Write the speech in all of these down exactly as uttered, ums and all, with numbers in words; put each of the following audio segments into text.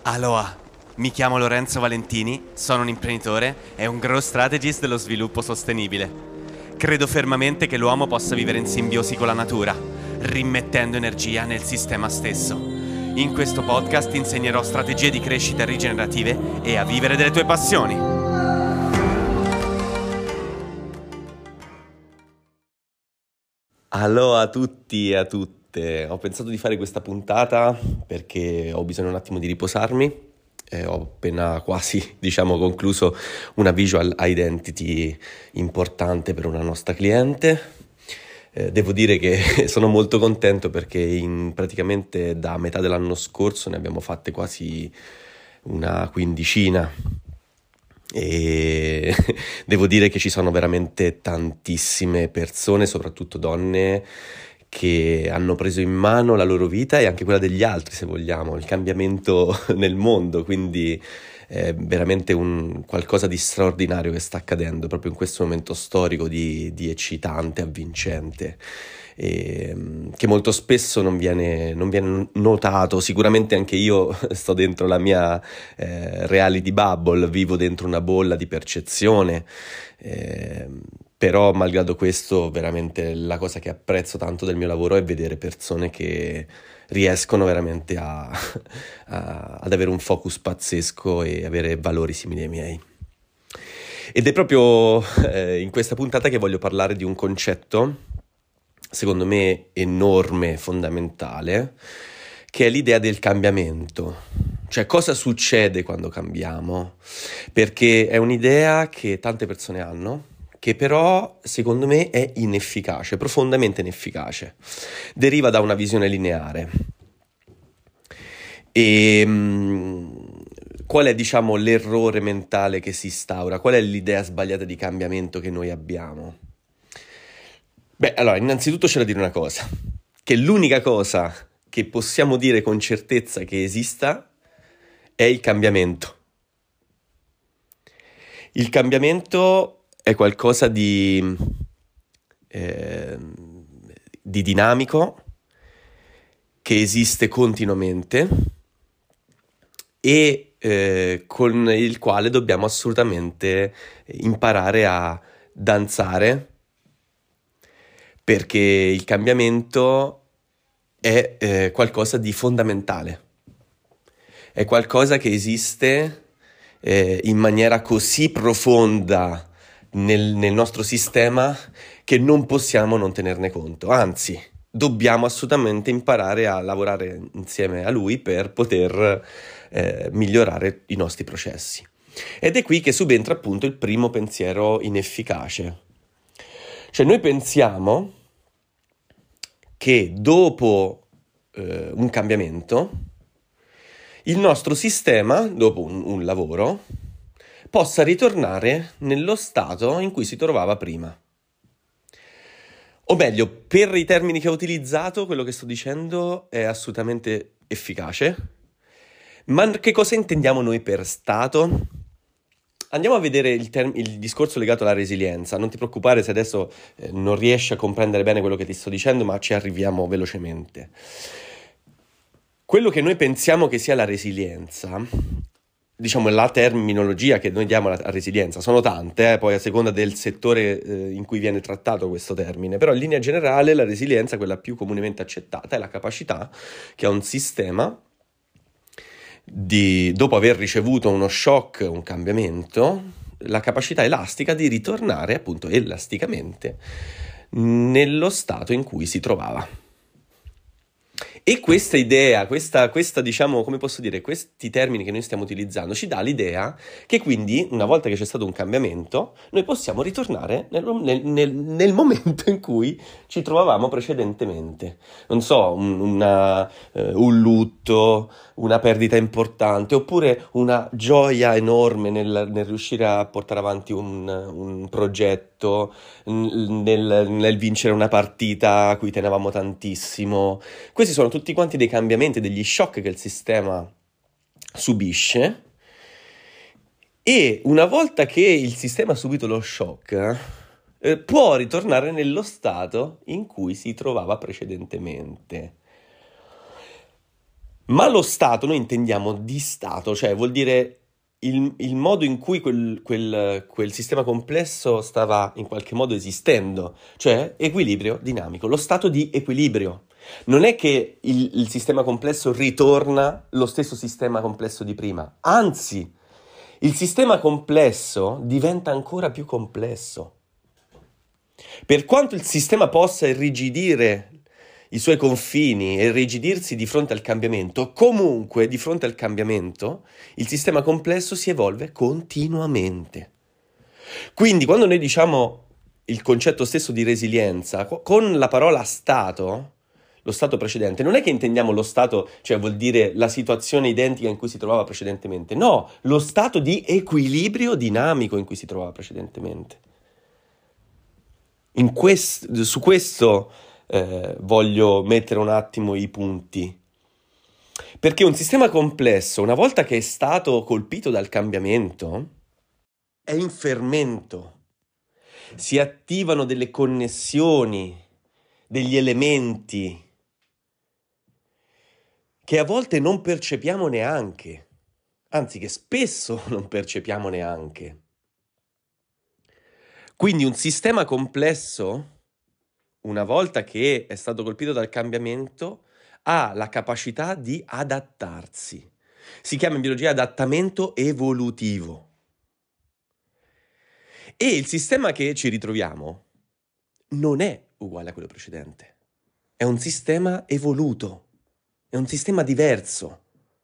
Aloha, mi chiamo Lorenzo Valentini, sono un imprenditore e un growth strategist dello sviluppo sostenibile. Credo fermamente che l'uomo possa vivere in simbiosi con la natura, rimettendo energia nel sistema stesso. In questo podcast ti insegnerò strategie di crescita rigenerative e a vivere delle tue passioni. Aloha a tutti e a tutte. Ho pensato di fare questa puntata perché ho bisogno un attimo di riposarmi. Eh, ho appena quasi, diciamo, concluso una visual identity importante per una nostra cliente. Eh, devo dire che sono molto contento perché in praticamente da metà dell'anno scorso ne abbiamo fatte quasi una quindicina. E devo dire che ci sono veramente tantissime persone, soprattutto donne, che hanno preso in mano la loro vita e anche quella degli altri, se vogliamo, il cambiamento nel mondo, quindi è veramente un qualcosa di straordinario che sta accadendo proprio in questo momento storico di, di eccitante, avvincente, e, che molto spesso non viene, non viene notato. Sicuramente anche io sto dentro la mia eh, reality bubble, vivo dentro una bolla di percezione, eh, però malgrado questo veramente la cosa che apprezzo tanto del mio lavoro è vedere persone che riescono veramente a, a, ad avere un focus pazzesco e avere valori simili ai miei. Ed è proprio eh, in questa puntata che voglio parlare di un concetto, secondo me enorme, fondamentale, che è l'idea del cambiamento. Cioè, cosa succede quando cambiamo? Perché è un'idea che tante persone hanno, che però, secondo me, è inefficace, profondamente inefficace. Deriva da una visione lineare. E mh, qual è, diciamo, l'errore mentale che si instaura? Qual è l'idea sbagliata di cambiamento che noi abbiamo? Beh, allora, innanzitutto c'è da dire una cosa, che l'unica cosa che possiamo dire con certezza che esista è il cambiamento. Il cambiamento è qualcosa di, eh, di dinamico, che esiste continuamente e eh, con il quale dobbiamo assolutamente imparare a danzare, perché il cambiamento è eh, qualcosa di fondamentale, è qualcosa che esiste eh, in maniera così profonda nel, nel nostro sistema che non possiamo non tenerne conto, anzi dobbiamo assolutamente imparare a lavorare insieme a lui per poter eh, migliorare i nostri processi. Ed è qui che subentra appunto il primo pensiero inefficace. Cioè noi pensiamo che dopo eh, un cambiamento il nostro sistema, dopo un, un lavoro, possa ritornare nello stato in cui si trovava prima. O meglio, per i termini che ho utilizzato, quello che sto dicendo è assolutamente efficace. Ma che cosa intendiamo noi per stato? Andiamo a vedere il, term- il discorso legato alla resilienza. Non ti preoccupare se adesso eh, non riesci a comprendere bene quello che ti sto dicendo, ma ci arriviamo velocemente. Quello che noi pensiamo che sia la resilienza, diciamo la terminologia che noi diamo alla resilienza, sono tante, eh, poi a seconda del settore eh, in cui viene trattato questo termine, però in linea generale la resilienza, quella più comunemente accettata, è la capacità che ha un sistema di, dopo aver ricevuto uno shock, un cambiamento, la capacità elastica di ritornare appunto elasticamente nello stato in cui si trovava. E questa idea, questa, questa diciamo, come posso dire, questi termini che noi stiamo utilizzando ci dà l'idea che quindi, una volta che c'è stato un cambiamento, noi possiamo ritornare nel, nel, nel, nel momento in cui ci trovavamo precedentemente. Non so, un, una, eh, un lutto, una perdita importante, oppure una gioia enorme nel, nel riuscire a portare avanti un, un progetto, nel, nel vincere una partita a cui tenevamo tantissimo. Questi sono tutti quanti dei cambiamenti, degli shock che il sistema subisce, e una volta che il sistema ha subito lo shock eh, può ritornare nello stato in cui si trovava precedentemente. Ma lo Stato, noi intendiamo di Stato, cioè vuol dire il, il modo in cui quel, quel- quel sistema complesso stava in qualche modo esistendo, cioè equilibrio dinamico, lo stato di equilibrio. Non è che il, il sistema complesso ritorna lo stesso sistema complesso di prima, anzi, il sistema complesso diventa ancora più complesso. Per quanto il sistema possa irrigidire i suoi confini e irrigidirsi di fronte al cambiamento, comunque di fronte al cambiamento il sistema complesso si evolve continuamente. Quindi quando noi diciamo il concetto stesso di resilienza, co- con la parola stato, lo stato precedente, non è che intendiamo lo stato, cioè vuol dire la situazione identica in cui si trovava precedentemente, no, lo stato di equilibrio dinamico in cui si trovava precedentemente. In quest- su questo eh, voglio mettere un attimo i punti. Perché un sistema complesso, una volta che è stato colpito dal cambiamento, è in fermento. Si attivano delle connessioni, degli elementi che a volte non percepiamo neanche, anzi che spesso non percepiamo neanche. Quindi un sistema complesso, una volta che è stato colpito dal cambiamento, ha la capacità di adattarsi. Si chiama in biologia adattamento evolutivo. E il sistema che ci ritroviamo non è uguale a quello precedente. È un sistema evoluto, è un sistema diverso.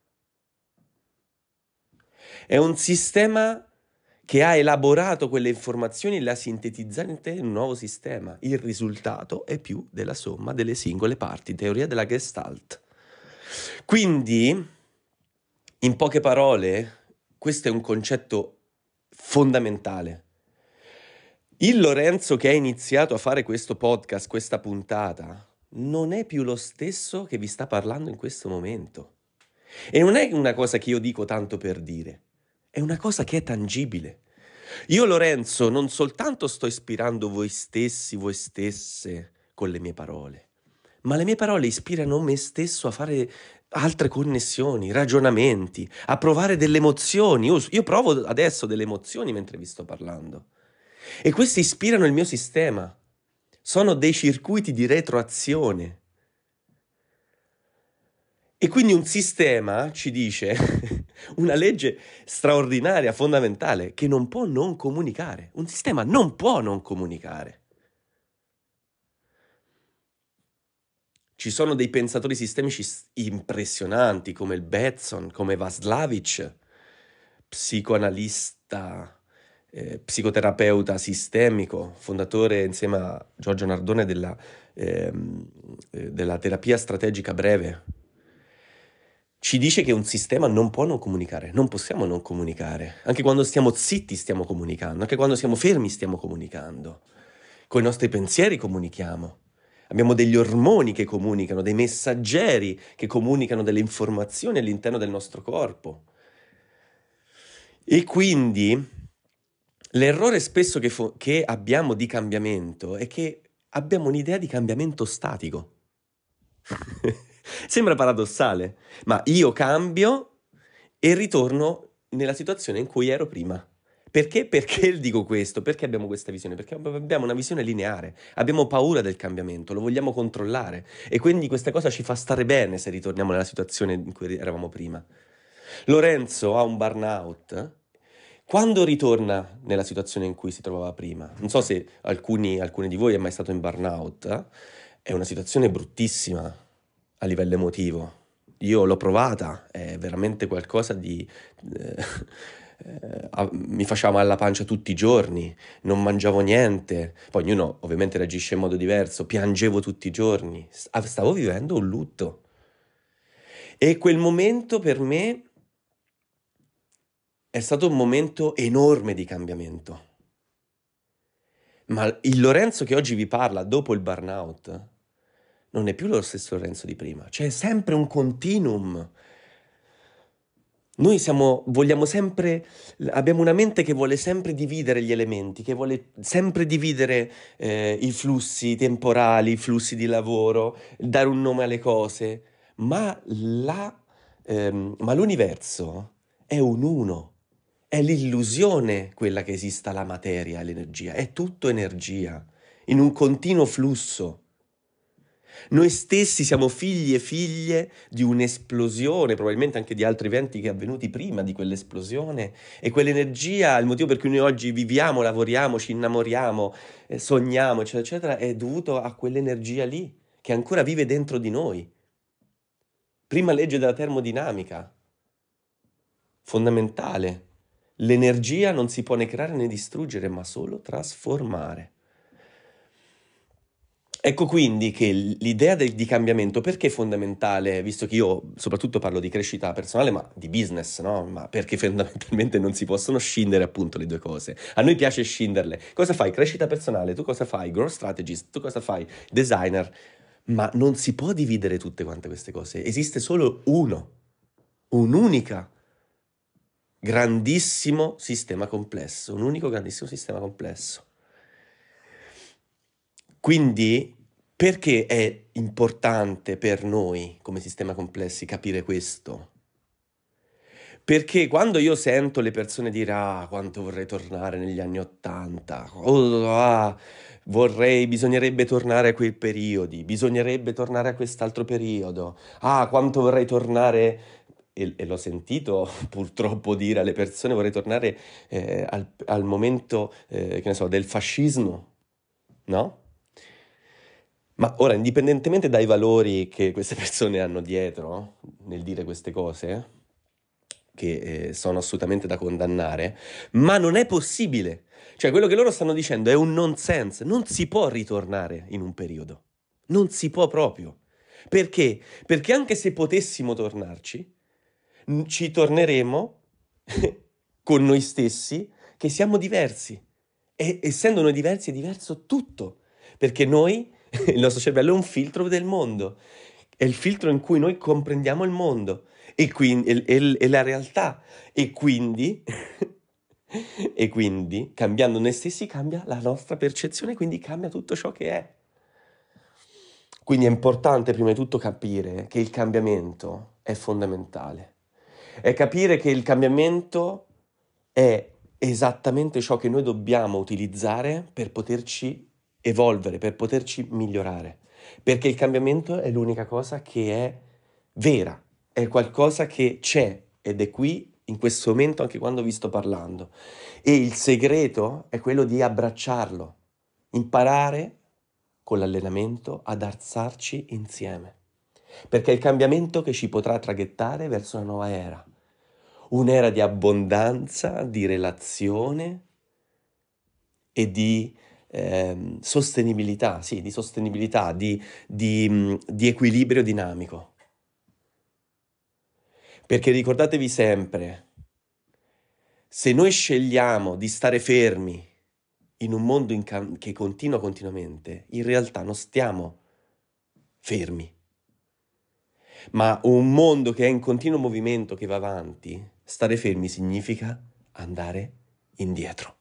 È un sistema che ha elaborato quelle informazioni e le ha sintetizzate in un nuovo sistema. Il risultato è più della somma delle singole parti, teoria della Gestalt. Quindi, in poche parole, questo è un concetto fondamentale. Il Lorenzo che ha iniziato a fare questo podcast, questa puntata, non è più lo stesso che vi sta parlando in questo momento. E non è una cosa che io dico tanto per dire, è una cosa che è tangibile. Io, Lorenzo, non soltanto sto ispirando voi stessi, voi stesse con le mie parole, ma le mie parole ispirano me stesso a fare altre connessioni, ragionamenti, a provare delle emozioni. Io, io provo adesso delle emozioni mentre vi sto parlando. E queste ispirano il mio sistema. Sono dei circuiti di retroazione. E quindi un sistema ci dice una legge straordinaria, fondamentale, che non può non comunicare. Un sistema non può non comunicare. Ci sono dei pensatori sistemici impressionanti come il Batson, come Vaslavic, psicoanalista, eh, psicoterapeuta sistemico, fondatore insieme a Giorgio Nardone della, ehm, eh, della terapia strategica breve. Ci dice che un sistema non può non comunicare, non possiamo non comunicare. Anche quando stiamo zitti stiamo comunicando, anche quando siamo fermi stiamo comunicando. Con i nostri pensieri comunichiamo. Abbiamo degli ormoni che comunicano, dei messaggeri che comunicano delle informazioni all'interno del nostro corpo. E quindi l'errore spesso che, fo- che abbiamo di cambiamento è che abbiamo un'idea di cambiamento statico. Sembra paradossale, ma io cambio e ritorno nella situazione in cui ero prima. Perché? Perché dico questo? Perché abbiamo questa visione? Perché abbiamo una visione lineare, abbiamo paura del cambiamento, lo vogliamo controllare e quindi questa cosa ci fa stare bene se ritorniamo nella situazione in cui eravamo prima. Lorenzo ha un burnout. Quando ritorna nella situazione in cui si trovava prima, non so se alcuni, alcuni di voi è mai stato in burnout, eh? È una situazione bruttissima a livello emotivo. Io l'ho provata, è veramente qualcosa di... eh, eh, a- mi faceva male la pancia tutti i giorni, non mangiavo niente, poi ognuno ovviamente reagisce in modo diverso, piangevo tutti i giorni, S- stavo vivendo un lutto. E quel momento per me è stato un momento enorme di cambiamento. Ma il Lorenzo che oggi vi parla dopo il burnout non è più lo stesso Lorenzo di prima, c'è sempre un continuum. Noi siamo, vogliamo sempre, abbiamo una mente che vuole sempre dividere gli elementi, che vuole sempre dividere eh, i flussi temporali, i flussi di lavoro, dare un nome alle cose, ma la ehm, ma l'universo è un uno, è l'illusione quella che esista la materia e l'energia, è tutto energia, in un continuo flusso. Noi stessi siamo figli e figlie di un'esplosione, probabilmente anche di altri eventi che avvenuti prima di quell'esplosione, e quell'energia, il motivo per cui noi oggi viviamo, lavoriamo, ci innamoriamo, eh, sogniamo, eccetera, eccetera, è dovuto a quell'energia lì, che ancora vive dentro di noi. Prima legge della termodinamica, fondamentale. L'energia non si può né creare né distruggere, ma solo trasformare. Ecco quindi che l'idea del- di cambiamento, perché è fondamentale, visto che io soprattutto parlo di crescita personale, ma di business, no? Ma perché fondamentalmente non si possono scindere appunto le due cose. A noi piace scinderle. Cosa fai? Crescita personale, tu cosa fai? Growth strategist, tu cosa fai? Designer. Ma non si può dividere tutte quante queste cose. Esiste solo uno, un'unica grandissimo sistema complesso, un unico grandissimo sistema complesso. Quindi, perché è importante per noi come sistema complessi capire questo? Perché quando io sento le persone dire ah, quanto vorrei tornare negli anni Ottanta, oh, ah, vorrei, bisognerebbe tornare a quei periodi, bisognerebbe tornare a quest'altro periodo, ah, quanto vorrei tornare, e, e l'ho sentito purtroppo dire alle persone, vorrei tornare eh, al, al momento, eh, che ne so, del fascismo, no? Ma ora, indipendentemente dai valori che queste persone hanno dietro nel dire queste cose, che eh, sono assolutamente da condannare, ma non è possibile. Cioè, quello che loro stanno dicendo è un nonsense. Non si può ritornare in un periodo. Non si può proprio. Perché? Perché anche se potessimo tornarci, n- ci torneremo con noi stessi che siamo diversi. E essendo noi diversi è diverso tutto. Perché noi, il nostro cervello è un filtro del mondo. È il filtro in cui noi comprendiamo il mondo e, quindi, e, e- e la realtà. E quindi, e quindi, cambiando noi stessi, cambia la nostra percezione, quindi cambia tutto ciò che è. Quindi è importante prima di tutto capire che il cambiamento è fondamentale. È capire che il cambiamento è esattamente ciò che noi dobbiamo utilizzare per poterci evolvere, per poterci migliorare. Perché il cambiamento è l'unica cosa che è vera, è qualcosa che c'è ed è qui in questo momento anche quando vi sto parlando. E il segreto è quello di abbracciarlo, imparare con l'allenamento ad alzarci insieme. Perché è il cambiamento che ci potrà traghettare verso una nuova era. Un'era di abbondanza, di relazione e di ehm, sostenibilità, sì, di sostenibilità, di, di, mh, di equilibrio dinamico. Perché ricordatevi sempre, se noi scegliamo di stare fermi in un mondo in cam- che continua continuamente, in realtà non stiamo fermi. Ma un mondo che è in continuo movimento, che va avanti, stare fermi significa andare indietro.